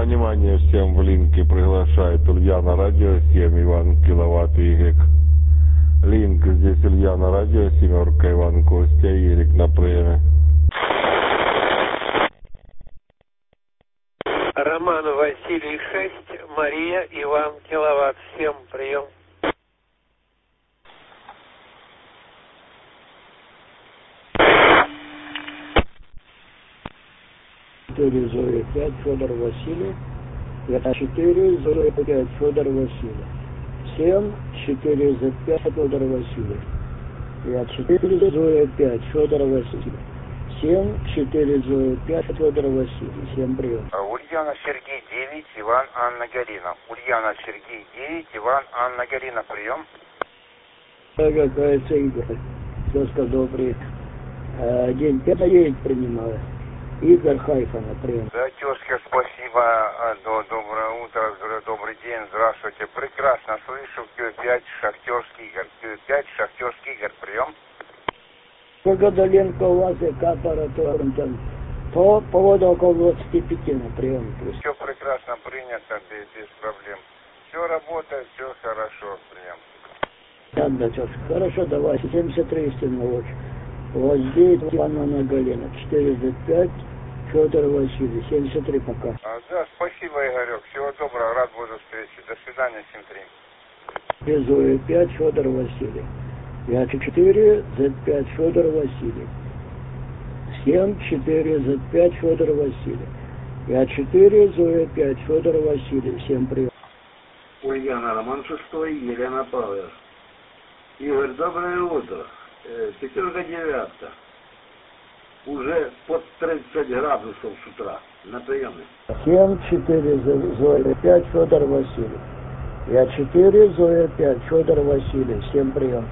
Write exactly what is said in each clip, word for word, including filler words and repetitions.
внимание всем в линке приглашает Ульяна Радио семь, Иван Киловатт Y. Линк здесь Ульяна Радио, семерка, Иван Костя, Ерик на приеме. Роман Василий шесть, Мария, Иван Киловатт, всем прием. четыре Зоя пять, Федор Васильев. Это четыре Зоя пять, Федор Васильев. семь четыре З пять, Федор Васильев. Я четыре Зоя пять, Федор Васильев. семь четыре Зоя пять, Федор Васильев. Всем прием. Ульяна Сергей девять, Иван Анна Галина. Ульяна Сергей девять, Иван Анна Галина, прием. Какая Игорь. Тезка добрый. День пять принимаю. Игорь Хайфа на прием. Да, тезка, спасибо. Доброе утро, добрый день, здравствуйте. Прекрасно слышу. Q пять, Шахтерский Игорь. Q пять, Шахтерский Игорь, прием. Погодоленко, Лазы, Капара, Торнтон. По поводу около двадцати пяти на прием. Все прекрасно принято, без, без проблем. Все работает, все хорошо, прием. Да, да, тезка. Хорошо, давай. семьдесят три истинно луч. У вас девять, Ивана Галина. четыре З пять, Федор Васильев. семьдесят три пока. А, да, спасибо, Игорек. Всего доброго, рад буду встрече. До свидания, семь три. Зоя пять, Федор Васильев. Я четыре З пять, Федор Васильев. семь четыре З пять, Федор Васильев. Я четыре Зоя пять, Федор Васильев. Всем привет. Ульяна, Роман шестой, Елена Павлов. Игорь, доброе утро. Пятерка девятка. Уже под тридцать градусов с утра. На приеме. семь четыре Зоя пять, Федор Васильев. Я четыре Зоя пять, Федор Васильев. Всем прием.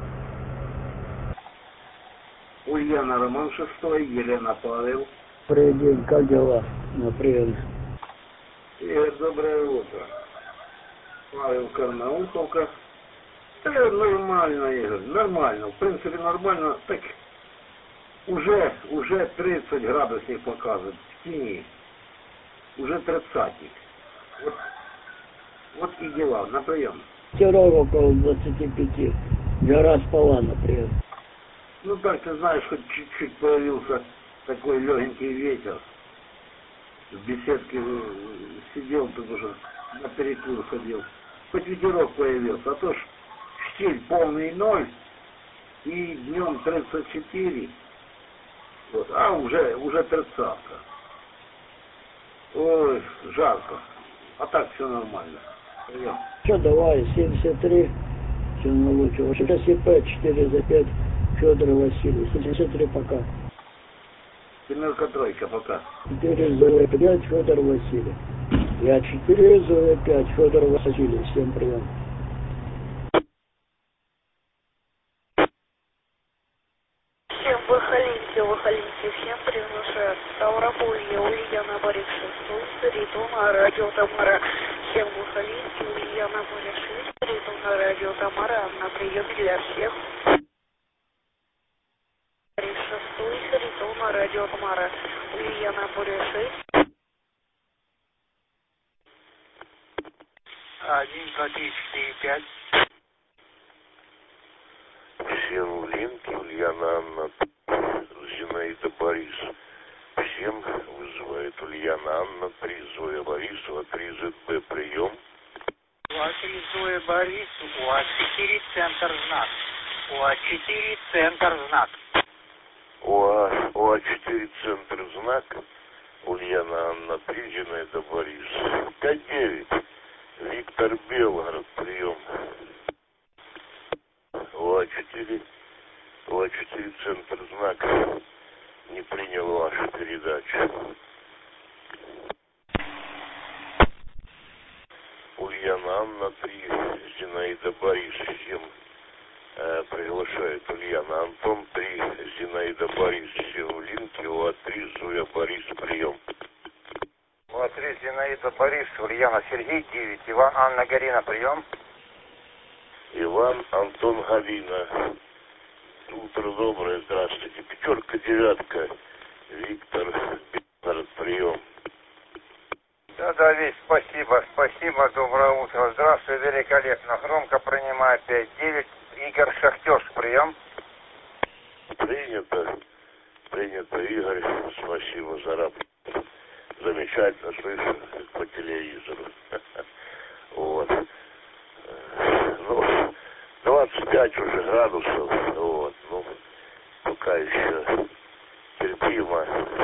Ульяна, Роман шестой, Елена Павел. Добрый день, как дела на приеме? Игорь, доброе утро. Павел Карнауховка. Э, нормально, Игорь, нормально. В принципе, нормально. Так уже, уже тридцать градусов показывает в тени. Уже тридцатник. Вот, вот и дела. На прием. Ветерок около двадцати пяти. Жара спала на прием. Ну так, ты знаешь, хоть чуть-чуть появился такой легенький ветер. В беседке сидел, тут уже на перекур ходил. Хоть ветерок появился, а то ж штиль полный ноль, и днем тридцать четыре, вот, а уже, уже тридцатка. Ой, жарко. А так все нормально. Прием. Что, давай, семьдесят три, все на лучше. Вот сейчас И П четыре З пять, Федор Васильев. семьдесят три пока. Семерка тройка, пока. четыре Зоя пять, Федор Васильев. Я четыре Зоя пять, Федор Васильев. Всем прием. Всем выходите, выходите, всем приглашают. Ставрополье, Ульяна Борис шесть, Ритона, радио Тамара. Всем выходите, Ульяна Борис шесть, Ритона, радио Тамара. На прием для всех. Борис шесть, Ритона, радио Тамара. Ульяна Борис шесть. один, два, три, четыре, пять. Всем в линке Ульяна Анна, Зинаида Борис. Всем вызывает Ульяна Анна, три Зоя Борисова, три З П, прием. У А три Зоя Борис, у А четыре центр знак. У А четыре центр знак. У А четыре центр знак. Ульяна Анна, три Зинаида Борис. пять девять. Виктор Белгород, прием. У А четыре, У А четыре центр знак. Не принял вашу передачу. Ульяна Анна, три Зинаида Борис. Всем э, приглашает Ульяна Антон, три Зинаида Борис. Всем в линке. У А три Зоя Борис, прием. У А три Зинаида Борис, Ульяна Сергей девять, Иван Анна Галина, прием. Иван Антон Галина. Утро доброе, здравствуйте. Пятерка девятка. Виктор Белгород, прием. Да, да, Вить, спасибо, спасибо, доброе утро. Здравствуй, великолепно. Громко принимаю пять девять. Игорь Шахтерск, прием. Принято. Принято, Игорь. Спасибо за работу. Замечательно слышу по телевизору. Вот. Ну, двадцать пять уже градусов. Вот. Ну, пока еще терпимо.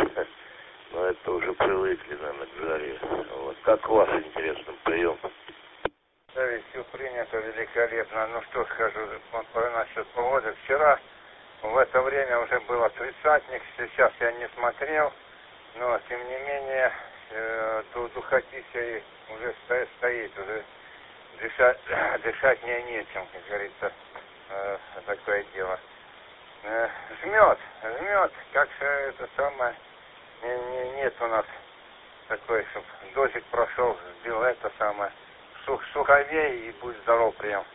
Но это уже привыкли, наверное, к жаре. Вот. Как у вас, интересно, прием? Да, ведь все принято великолепно. Ну что скажу насчет погоды. Вчера в это время уже было тридцатник, сейчас я не смотрел, но тем не менее э, духотища уже стоит, стоит, уже дышать, дышать мне нечем, как говорится, э, такое дело. Э, жмет, жмет, как же это самое, не, не, нет у нас такой, чтобы дождик прошел, сбил это самое, сух, суховей и будь здоров, прием.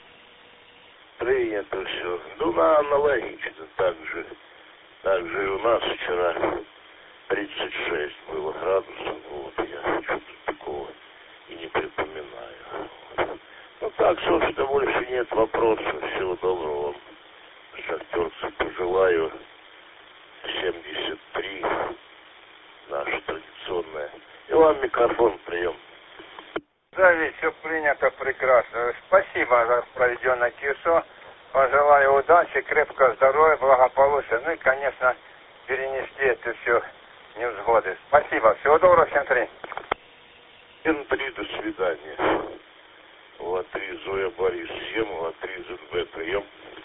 Принято все. Ну, на аналогично так же. Так же и у нас вчера тридцать шесть было градусов. Вот, я что-то такого и не припоминаю. Вот. Ну, так, собственно, больше нет вопросов. Всего доброго вам, шахтерцы. Пожелаю семьдесят три, наша традиционная. И вам микрофон, прием. Да, ведь все принято прекрасно. Спасибо за проведенное часо. Пожелаю удачи, крепкого здоровья, благополучия. Ну и, конечно, перенести это все невзгоды. Спасибо. Всего доброго, всем три. Всем три, до свидания. У А три Зоя Борис семь, У А три зет бэ прием.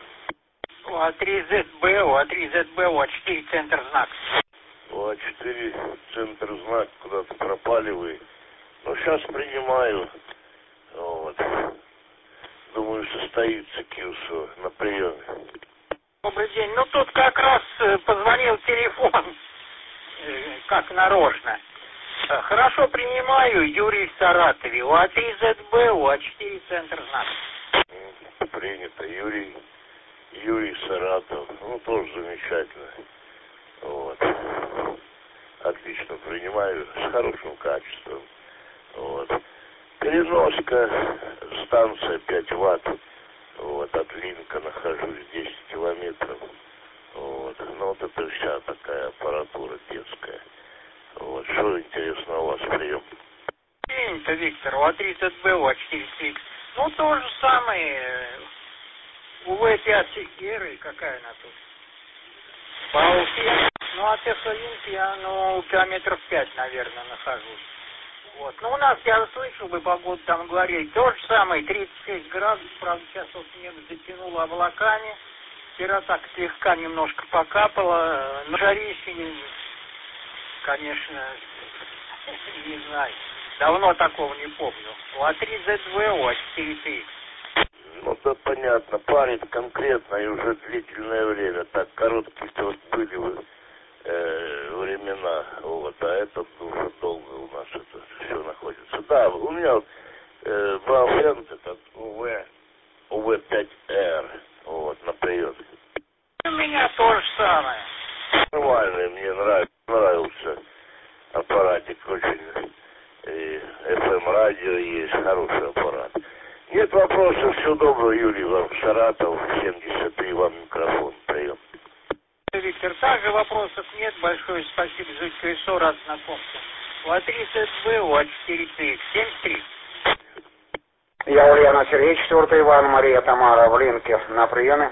У А три зет бэ, У А три зет бэ, У А четыре центр знак. У А четыре центр знак, куда-то пропали вы. Ну, сейчас принимаю. Вот. Думаю, состоится КИУСО на приеме. Добрый день. Ну, тут как раз позвонил телефон, как нарочно. Хорошо принимаю, Юрий в Саратове. У А три зет бэ, У А четыре центр знак. Принято. Юрий, Юрий Саратов. Ну, тоже замечательно. Вот. Отлично принимаю, с хорошим качеством. Вот. Переноска, станция пять ватт. Вот, от Линка нахожусь десять километров. Вот. Ну, вот это вся такая аппаратура детская. Вот. Что интересно у вас прием? Принято, Виктор. У А три зет бэ, У А четыре си икс. Ну, то же самое. У В пять Секеры, какая она тут? Бауфе. Ну, от Эф-Линки я, ну, километров пять, наверное, нахожусь. Вот. Ну, у нас, я слышал, вы погоду там говорили, то же самое, тридцать шесть градусов, правда, сейчас вот небо затянуло облаками. Вчера так слегка немножко покапало, но жарище, конечно, не знаю, давно такого не помню. У А три зет бэ, У А четыре си икс. Ну, да, понятно, парит конкретно и уже длительное время. Так, короткие-то вот были вы, э, времена, вот, а этот уже долго у нас это все находится. Да, у меня вот, э, Бауфен, этот УВ, УВ пять эр, вот, на прием. У меня то же самое. Нормальный, мне нравится, нравился аппаратик очень. И эф эм радио есть, хороший аппарат. Нет вопросов, всего доброго, Юрий, вам Саратов, семьдесят три, вам микрофон, прием. Виктор, также вопросов нет, большое спасибо за колесо, рад знакомству. У А три зет бэ, У А четыре си икс, семьдесят три. Я Ульяна Сергей, четвертый Иван, Мария Тамара в Линке на приеме.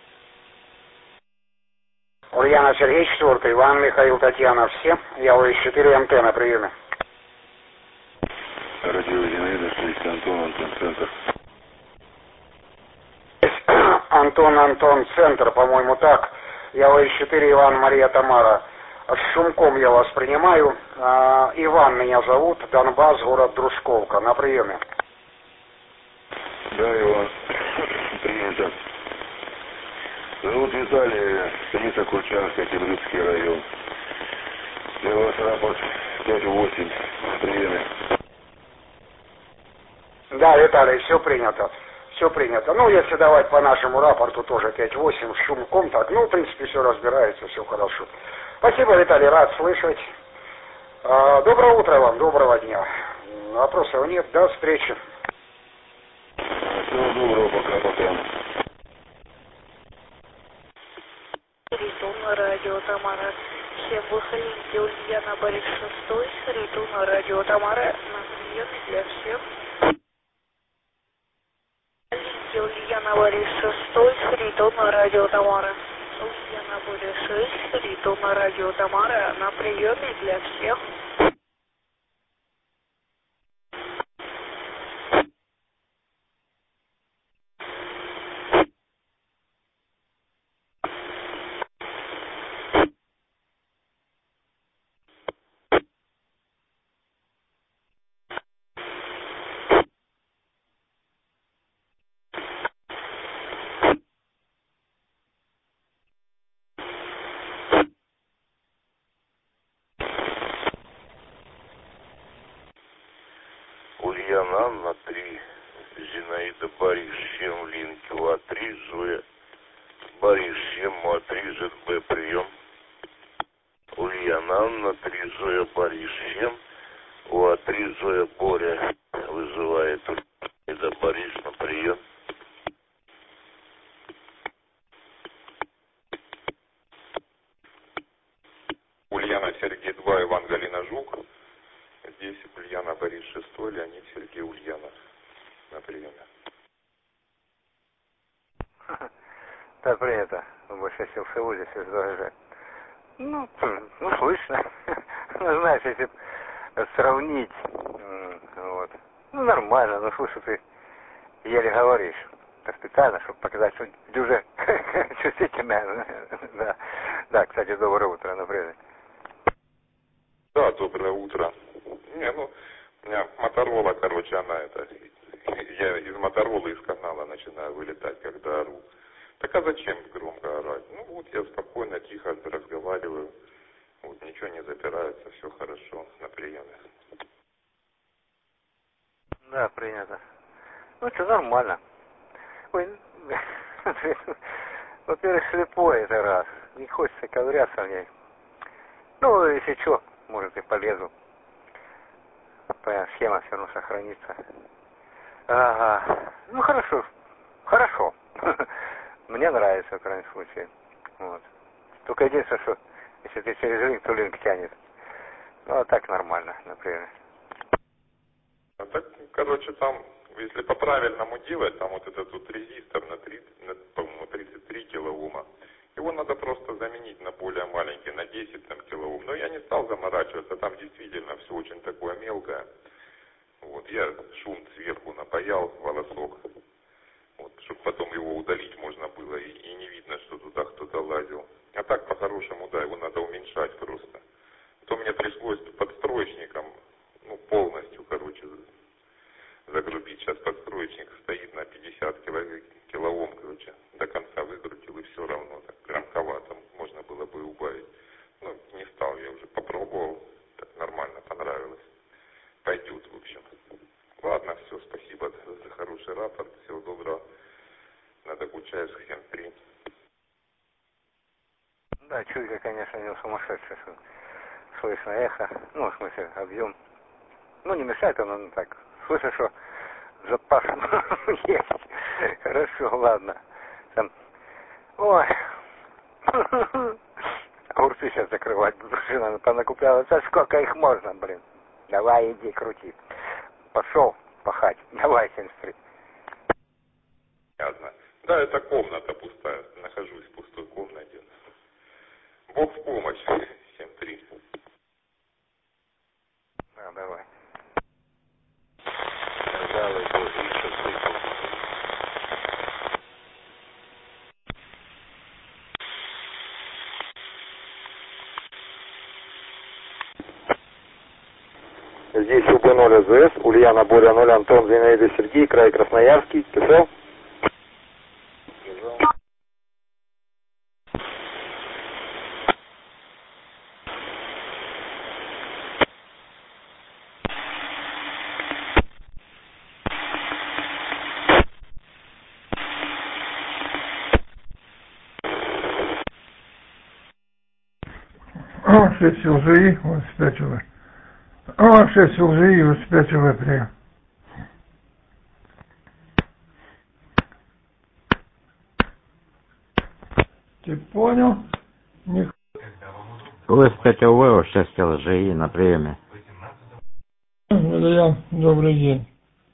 Ульяна Сергей, четвертый Иван, Михаил, Татьяна, все. Я У четыре эм тэ на приеме. Радио Зинаида, шесть, Антон, Антон, центр. Антон, Антон, центр, по-моему, так. Я У четыре Иван, Мария Тамара. С Шумком я вас принимаю. А, Иван меня зовут, Донбасс, город Дружковка, на приеме. Да, Иван, принято. Зовут Виталий, станица Курчанская, Киргизский район. Я вас рапорт пять восемь, приеме. Да, Виталий, все принято. Все принято. Ну, если давать по нашему рапорту тоже пять восемь с Шумком, так, ну, в принципе, все разбирается, все хорошо. Спасибо, Виталий, рад слышать. А, доброе утро вам, доброго дня. Вопросов нет, до встречи. Всего доброго, пока-пока. Ритон, радио Тамара. Всем выходите, Ульяна Борис шестой. Ритон, радио Тамара. На приеме для всех. Ульяна Борис шестой. Ритон, радио Тамара. Ульяна Борис шесть. Ритон, радио Тамара. На приеме для всех. Ульяна Анна три, Зинаида Борис семь, Линки УА три, Зоя Борис семь, УА три, ЗБ прием. Ульяна Анна три, Зоя Борис семь, УА три, Зоя Боря вызывает Зинаида Борис на прием. Ульяна Сергей два, Иван Галина Жук. Здесь Ульяна Борис шестой, Леонид Сергей Ульяна на приеме. Да, принято. Больше сил в Сеуле, здесь даже. Ну, ну, слышно. Ну, знаешь, если сравнить, вот. Ну, нормально, но слушай, ты еле говоришь. Это специально, чтобы показать, что ты уже чувствительная. Да. Да, кстати, доброе утро, например. Да, доброе утро. Не, ну, у меня Моторола, короче, она это... Я из Моторолы, из канала начинаю вылетать, когда ору. Так а зачем громко орать? Ну вот я спокойно, тихо разговариваю. Вот ничего не запирается, все хорошо на приеме. Да, принято. Ну что, нормально. Ой, во-первых, слепой это раз. Не хочется ковыряться в ней. Ну, если что, может и полезу. Понятно, схема все равно сохранится. Ага. Ну хорошо. Хорошо. Мне нравится, в крайнем случае. Вот. Только единственное, что если ты через линк, то линк тянет. Ну, а так нормально, например. А так, короче, там, если по-правильному делать, там вот этот вот резистор на, тридцать, на по-моему, тридцать три килоома, его надо просто заменить на более маленький, на десять там, килоом. Но я не стал заморачиваться, там действительно все очень такое мелкое. Вот, я шум сверху напаял, волосок, вот, чтобы потом его удалить можно было, и, и не видно, что туда кто-то лазил. А так, по-хорошему, да, его надо уменьшать просто. То мне пришлось подстроечником, ну, полностью, короче, загрубить. Сейчас подстроечник стоит на пятьдесят килоом, короче, до конца выкрутил, и все равно так громковато можно было бы убавить. Ну, не стал, я уже попробовал, так нормально, понравилось. Пойдет, в общем. Ладно, все, спасибо за хороший рапорт, всего доброго. Надо Кучаевск семь три. Да, чуйка, конечно, не сумасшедшая. Слышно эхо, ну, в смысле, объем. Ну, не мешает оно, ну, так. Слышу, что запас есть. Хорошо, ладно. Там, ой. Огурцы сейчас закрывать буду, жена понакупляла. Да сколько их можно, блин. Давай, иди, крути. Пошел пахать. Давай, семьдесят три. Ясно. Да, это комната пустая. Нахожусь в пустой комнате. Бог в помощь. семь три. Да, давай. Далее, Здесь УБ ноль АЗС, Ульяна Боря ноль, Антон Зинаида Сергей, край Красноярский. Писал? Писал. шесть ЛЖИ, он спятила. О, шесть лжи и успеть в апреле. Ты понял? Не... Вы пять ОВ, шесть ЛЖИ на приеме. Илья, добрый день.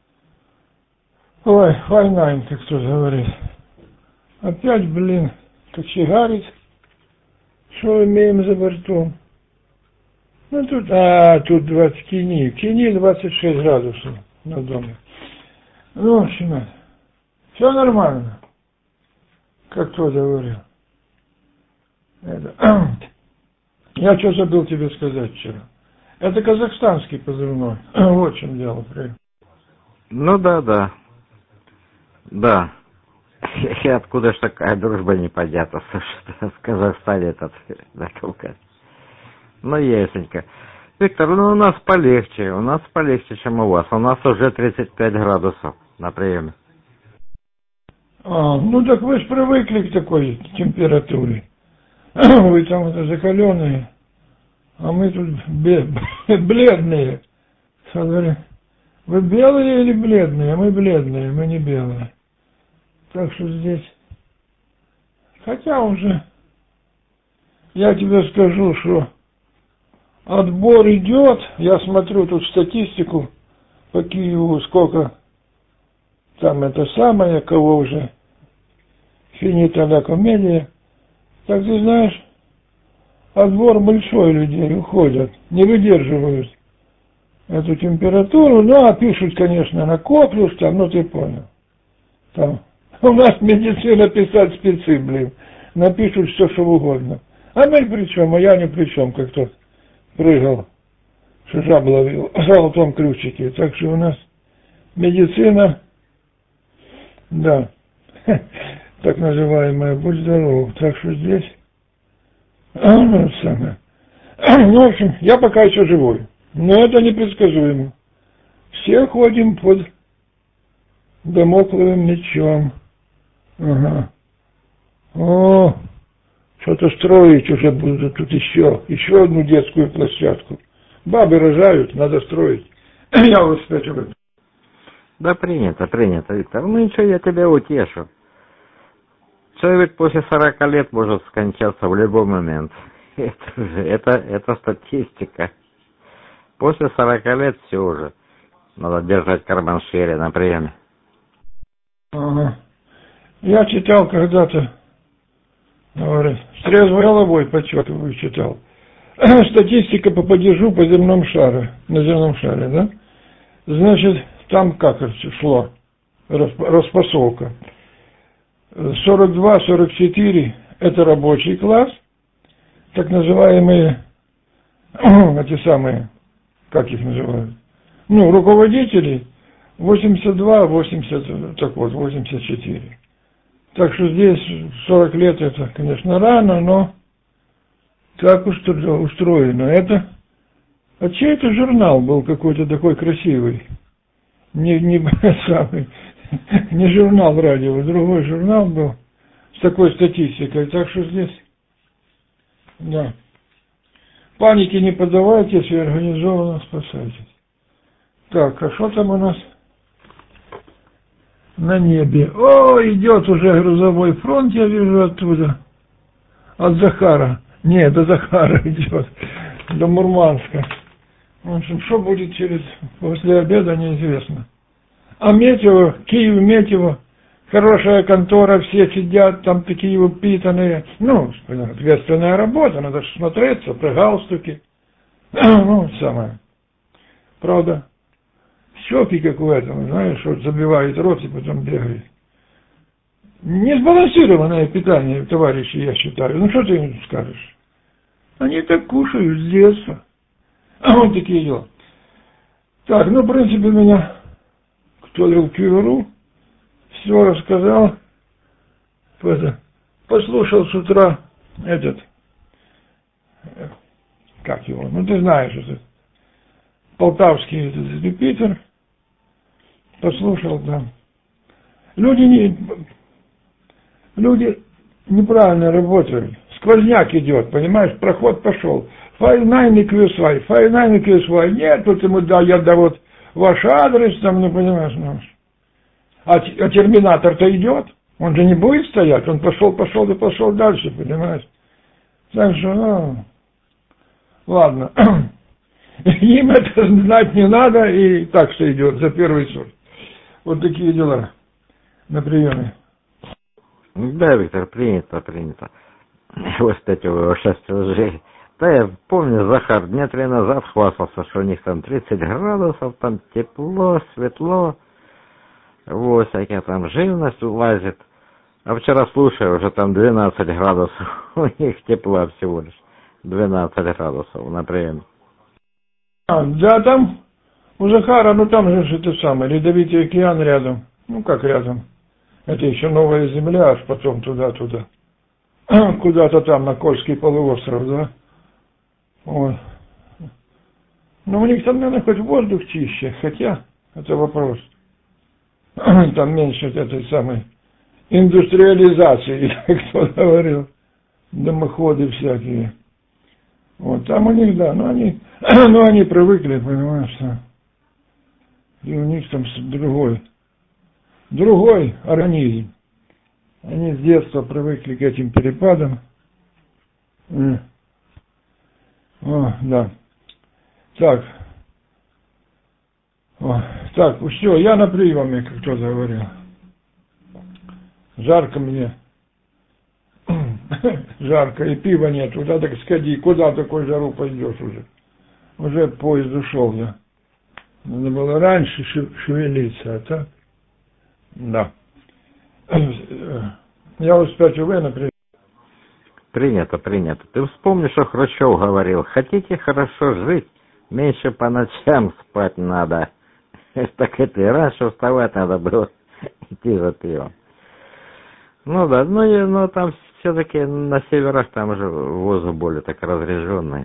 Ой, война, как кто говорит. Опять, блин, кочегарить. Что имеем за бортом? Ну тут, а, тут двадцать кини. Кини двадцать шесть градусов на доме. Ну, в общем, все нормально. Как кто говорил. Это. Я что забыл тебе сказать вчера. Это казахстанский позывной. Вот в чем дело. Ну да, да. Да. И откуда ж такая дружба не подята, что в Казахстане этот натолкать. Ну, ясненько. Виктор, ну у нас полегче. У нас полегче, чем у вас. У нас уже тридцать пять градусов на приеме. А, ну так вы же привыкли к такой температуре. Вы там это закаленные, а мы тут бледные. Смотри, вы белые или бледные? Мы бледные, мы не белые. Так что здесь... Хотя уже... Я тебе скажу, что отбор идет. Я смотрю тут статистику по Киеву, сколько там это самое, кого уже финита ля комедия. Так ты знаешь, отбор большой людей уходят, не выдерживают эту температуру. Ну, а пишут, конечно, накоплюсь там, ну ты понял. Там у нас медицина писать спецы, блин. Напишут все, что угодно. А мы при чем, а я ни при чем, как тот прыгал, что жаб ловил в золотом ключике. Так что у нас медицина, да, так называемая, будь здоров. Так что здесь, а, ну, самое. Ну, в общем, я пока еще живой. Но это непредсказуемо. Все ходим под дамокловым мечом. Ага. О, что-то строить уже будут тут еще. Еще одну детскую площадку. Бабы рожают, надо строить. Я вот спрашиваю. Да принято, принято, Виктор. Ну ничего, я тебя утешу. Человек после сорока лет может скончаться в любой момент. Это же, это, это статистика. После сорока лет все уже. Надо держать карман-шире на приеме. Ага. Я читал когда-то, говорит, с трезвой головой подчеркиваю, читал. Статистика по падежу по земном шаре, на земном шаре, да? Значит, там как это шло, распасовка. сорок два сорок четыре это рабочий класс, так называемые, эти самые, как их называют, ну, руководители, восемьдесят два восемьдесят, так вот, восемьдесят четыре. Так что здесь сорок лет это, конечно, рано, но так устроено. Это, а чей это журнал был какой-то такой красивый? Не, не, самый, не журнал радио, другой журнал был с такой статистикой. Так что здесь, да. Паники не поддавайтесь и организованно спасайтесь. Так, а что там у нас на небе? О, идет уже грузовой фронт, я вижу оттуда. От Захара. Нет, до Захара идет. До Мурманска. В общем, что будет через, после обеда, неизвестно. А Метео, Киев Метео, хорошая контора, все сидят, там такие упитанные. Ну, ответственная работа, надо смотреться, при галстуке. Ну, самое. Правда, щеки, как у этого, знаешь, вот забивает рот и потом бегает. Несбалансированное питание, товарищи, я считаю. Ну, что ты им скажешь? Они так кушают с детства. А вот такие дела. Так, ну, в принципе, меня кто ли в Киевру все рассказал. Послушал с утра этот, как его, ну, ты знаешь, этот, полтавский этот репетитор. Послушал там. Люди не, люди неправильно работают сквозняк идет, понимаешь, проход пошел. Файл найн и кью эс уай, файл найн и кью эс уай. Нет, тут ему, да, я, да, вот ваш адрес, там, ну, понимаешь, ну. А, а терминатор-то идет, он же не будет стоять, он пошел, пошел и пошел дальше, понимаешь. Так что, ну, ладно. Им это знать не надо, и так что идет за первый сорт. Вот такие дела на приеме. Да, Виктор, принято, принято. Вот, кстати, вы сейчас лжи. Да, я помню, Захар дня три назад хвастался, что у них там тридцать градусов, там тепло, светло, вот, всякая там живность лазит. А вчера, слушай, уже там двенадцать градусов, у них тепла всего лишь, двенадцать градусов на приеме. А, да, там у Захара, ну там же это самое, Ледовитый океан рядом, ну как рядом, это еще новая земля, аж потом туда-туда, куда-то там на Кольский полуостров, да. Вот. Ну, у них там, наверное, хоть воздух чище, хотя, это вопрос. Там меньше этой самой индустриализации, как кто говорил, дымоходы всякие. Вот, там у них, да, но они, ну, они привыкли, понимаешь, что и у них там другой, другой организм. Они с детства привыкли к этим перепадам. О, да. Так. О, так, все, я на приеме, как кто-то говорил. Жарко мне. Жарко, и пива нет. Туда так сходи, куда такой жару пойдешь уже? Уже поезд ушел, да. Надо было раньше шевелиться, а так? Да. Я успеть увы, например. Принято, принято. Ты вспомни, что Хрущев говорил. Хотите хорошо жить, меньше по ночам спать надо. Так это и раньше вставать надо было, идти за пивом. Ну да, ну, и, ну там все-таки на северах там же воздух более так разреженный.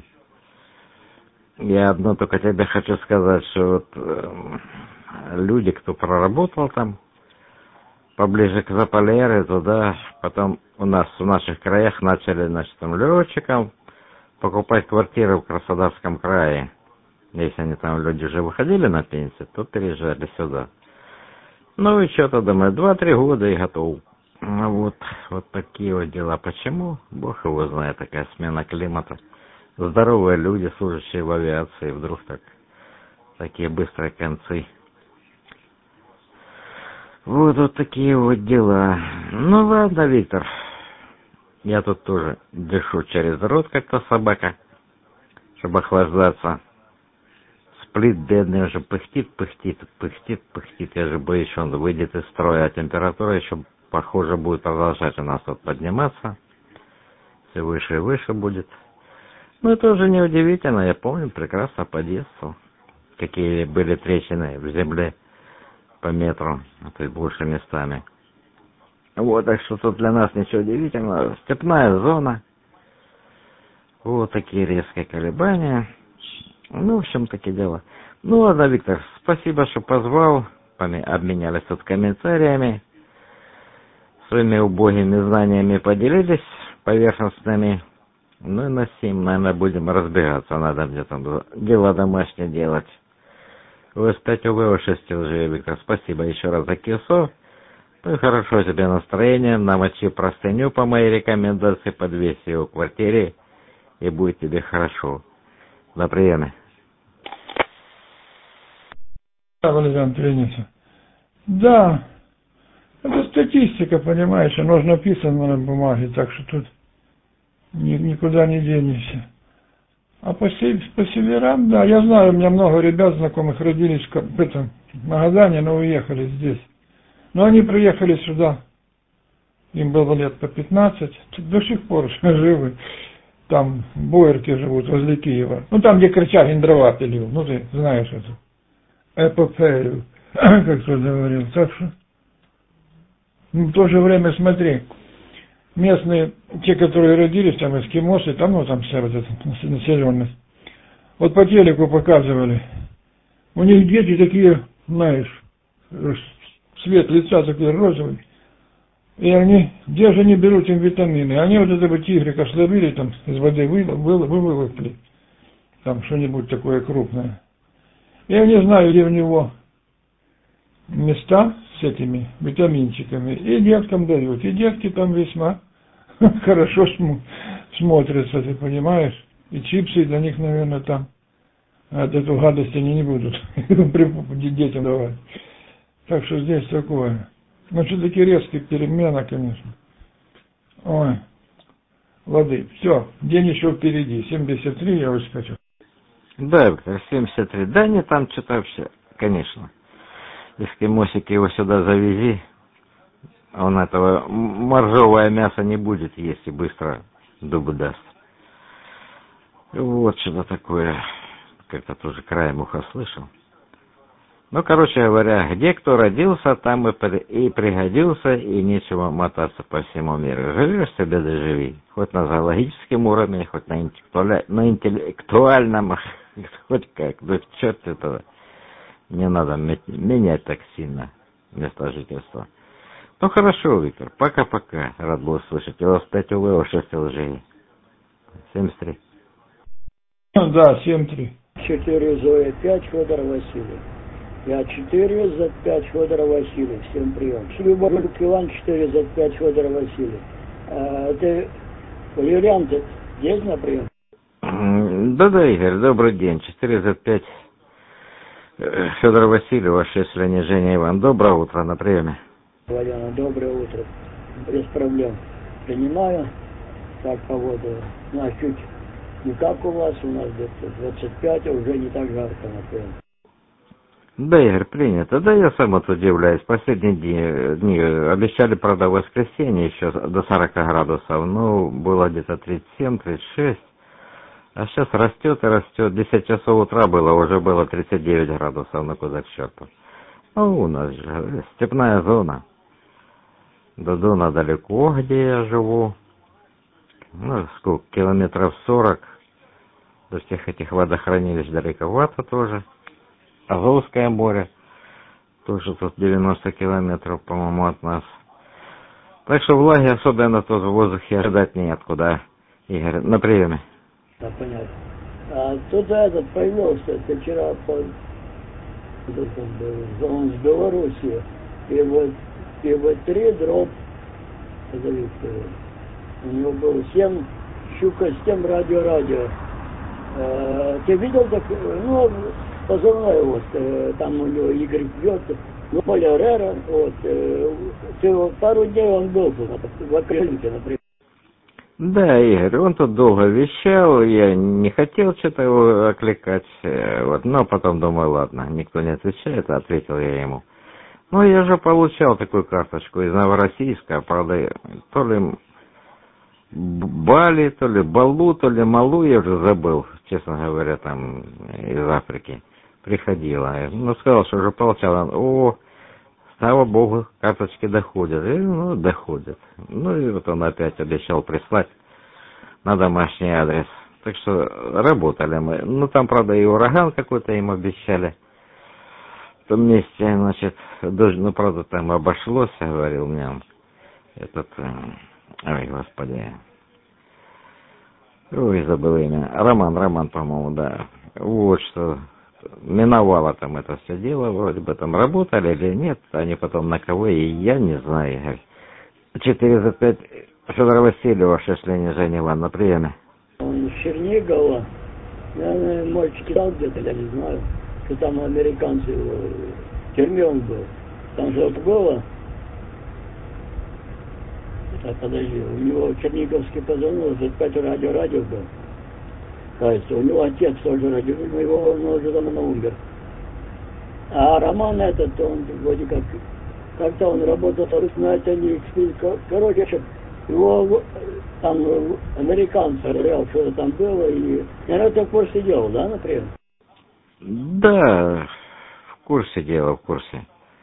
Я одно только тебе хочу сказать, что вот э, люди, кто проработал там, поближе к Заполярью, туда, потом у нас в наших краях начали, значит, там летчикам покупать квартиры в Краснодарском крае. Если они там, люди уже выходили на пенсию, то переезжали сюда. Ну и что-то, думаю, два-три года и готов. Ну вот, вот такие вот дела. Почему? Бог его знает, такая смена климата. Здоровые люди, служащие в авиации, вдруг так, такие быстрые концы. Вот, вот такие вот дела. Ну ладно, Виктор. Я тут тоже дышу через рот, как-то собака, чтобы охлаждаться. Сплит бедный уже пыхтит, пыхтит, пыхтит, пыхтит. Я же боюсь, что он выйдет из строя, а температура еще, похоже, будет продолжать у нас тут подниматься. Все выше и выше будет. Ну, это уже неудивительно. Я помню прекрасно по детству, какие были трещины в земле по метру, а то и больше местами. Вот, так что тут для нас ничего удивительного. Степная зона. Вот такие резкие колебания. Ну, в общем, такие дела. Ну, ладно, Виктор, спасибо, что позвал. Обменялись тут комментариями. Своими убогими знаниями поделились, поверхностными. Ну и на сим, наверное, будем разбираться. Надо мне там дела домашние делать. Вы опять увы, шесть лжи, Виктор. Спасибо еще раз за кисо. Ну и хорошо тебе настроение. Намочи простыню по моей рекомендации, подвесь ее в квартире, и будет тебе хорошо. На приеме. Да, Валерьян, принято. Да. Это статистика, понимаешь, оно же написано на бумаге, так что тут ни, никуда не денешься. А по, по северам, да, я знаю, у меня много ребят знакомых родились в этом Магадане, но уехали здесь. Но они приехали сюда, им было лет по пятнадцать, до сих пор живы. Там боярки живут возле Киева. Ну там, где Корчагин дрова пилил, ну ты знаешь это. Эпопею, как кто говорил. Так что, ну, в то же время смотри, местные, те, которые родились, там эскимосы, там, ну там вся вот эта населенность. Вот по телеку показывали. У них дети такие, знаешь, цвет лица такой розовый. И они, где же они берут им витамины? Они вот этого тигрика словили, там из воды вы, вы, вы, выловили, там что-нибудь такое крупное. Я не знаю, где у него места с этими витаминчиками, и деткам дают. И детки там весьма хорошо см- смотрятся, ты понимаешь? И чипсы для них, наверное, там от эту гадость они не будут детям давать. Так что здесь такое. Но все-таки резкие перемена, конечно. Ой, лады. Все, день еще впереди. семьдесят три я очень хочу. Да, семьдесят три. Да не, там что-то вообще, конечно. Эскимосик его сюда завези, он этого моржовое мясо не будет есть и быстро дубы даст. Вот что-то такое, как-то тоже краем уха слышал. Ну, короче говоря, где кто родился, там и, при, и пригодился, и нечего мотаться по всему миру. Живешь себе, да живи. Хоть на зоологическом уровне, хоть на, интеллектуаль... на интеллектуальном, хоть как. Да черт этого. Не надо менять так сильно место жительства. Ну, хорошо, Виктор. Пока-пока. Рад был услышать. У вас пять УВ, шесть ЛЖИ. семьдесят три. Да, семь три. четыре Зоя пять, Федор Васильев. Я четыре за пять, Федор Васильев. Всем прием. Любовь Иван четыре за пять, Федор Васильев. А, ты, Юлиан, ты есть на прием? Да-да, Игорь, добрый день. четыре за пять. Федор Васильев, шесть Леня, Женя, Иван. Доброе утро, на приеме. Валяна, доброе утро. Без проблем. Принимаю. Как погода? У нас чуть не как у вас, у нас где-то двадцать пять, а уже не так жарко, например. Да, Игорь, принято. Да, я сам вот удивляюсь. Последние дни, дни обещали, правда, в воскресенье еще до сорок градусов. Ну, было где-то тридцать семь тридцать шесть. А сейчас растет и растет. десять часов утра было, уже было тридцать девять градусов. Ну, куда к черту. Ну, у нас же степная зона. До Дона далеко, где я живу. Ну, сколько, километров сорок. До всех этих водохранилищ далековато тоже. Азовское море. Тоже тут девяносто километров, по-моему, от нас. Так что влаги особенно тут в воздухе ожидать неоткуда. Игорь, на приеме. Да, понятно. А тут этот появился, ты вчера по... он с Белоруссии. И вот, и вот три дроп. У него было семь, щука с тем радио-радио. А, ты видел так, ну, позывной вот, там у него Игорь пьет, ну, Поля Рера, вот, ты, пару дней он был тут, в Акрелике, например. Да, Игорь, он тут долго вещал, я не хотел что-то его окликать, вот, но потом думаю, ладно, никто не отвечает, ответил я ему. Ну, я же получал такую карточку из Новороссийска, правда, то ли Бали, то ли Балу, то ли Малу, я уже забыл, честно говоря, там, из Африки приходила. Ну, сказал, что уже получал, о, слава богу, карточки доходят. И, ну, доходят. Ну, и вот он опять обещал прислать на домашний адрес. Так что работали мы. Ну, там, правда, и ураган какой-то им обещали. В том месте, значит, дождь, ну, правда, там обошлось, говорил мне он. Этот, ой, господи. Ой, забыл имя. Роман, Роман, по-моему, да. Вот что... Миновало там это все дело, вроде бы там работали или нет, они потом на кого, и я не знаю, Игорь. четыре за пять Федора Васильева, шесть Леня, Женя, Иван, на приеме. Он из Чернигова, наверное, мальчик читал где-то, я не знаю, что там американцы, в тюрьме он был. Там же это было, так, подожди, у него черниговский позывной, за пять радио-радио был. Кажется, у него отец тоже родил, но его он уже давно умер. А Роман этот, он вроде как, как-то он работал на это не короче, его там американцы говорят, что там было, и, наверное, ты в курсе дела, да, например? Да, в курсе дела, в курсе.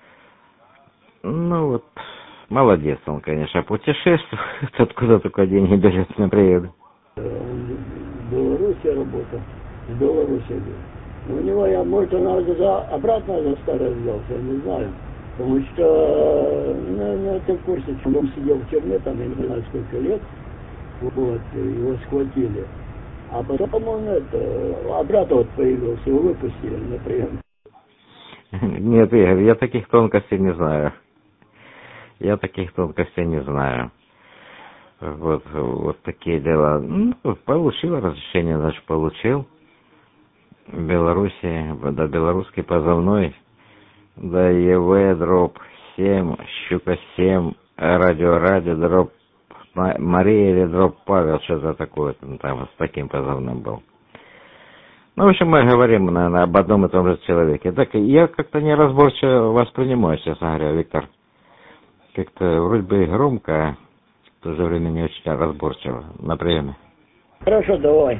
Ну вот, молодец он, конечно, путешествует, откуда только деньги берет на приезд. В Беларуси работал, в Беларуси был. У него, я, может, он за, обратно за старое взялся, я не знаю. Потому что, ну, ты в курсе, что он сидел в тюрьме, там, я не знаю, сколько лет, вот, его схватили. А потом он, это, обратно вот появился, его выпустили на прием. Нет, Игорь, я таких тонкостей не знаю. Я таких тонкостей не знаю. Вот, вот такие дела. Ну, получил разрешение, значит, получил. В Беларуси, да, белорусский позывной, да, ЕВ, дроп семь, Щука семь, радио, радио, дроп Мария или дроп Павел, что-то такое, там, с таким позывным был. Ну, в общем, мы говорим, наверное, об одном и том же человеке. Так, я как-то неразборчиво воспринимаю, честно говоря, Виктор. Как-то вроде бы громко, а в то же время не очень разборчиво на приеме. Хорошо, давай.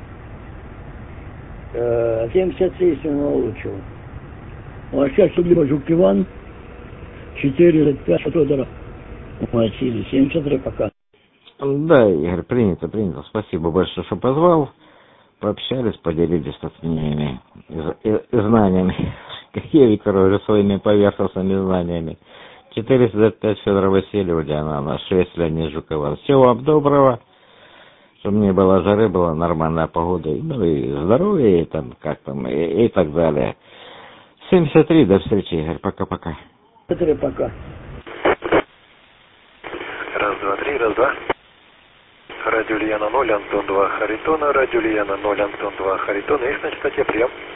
семьдесят три самого лучшего. А сейчас Судьба Жук Иван, четыре пять Федора Василий, семьдесят три пока. Да, Игорь, принято, принято. Спасибо большое, что позвал. Пообщались, поделились с мнениями и, и, и знаниями. Какие, Виктор, уже своими поверхностными знаниями. четыреста пять Федора Васильева, Диана, шесть Леонид Жукова. Всего вам доброго. Чтобы не было жары, была нормальная погода, ну и здоровье, и там, как там, и, и так далее. семьдесят три, до встречи, Игорь, пока-пока. семьдесят три, пока. Раз, два, три, раз, два. Радио Ульяна ноль, Антон два, Харитона, радио Ульяна ноль, Антон два, Харитона, их на частоте, прием.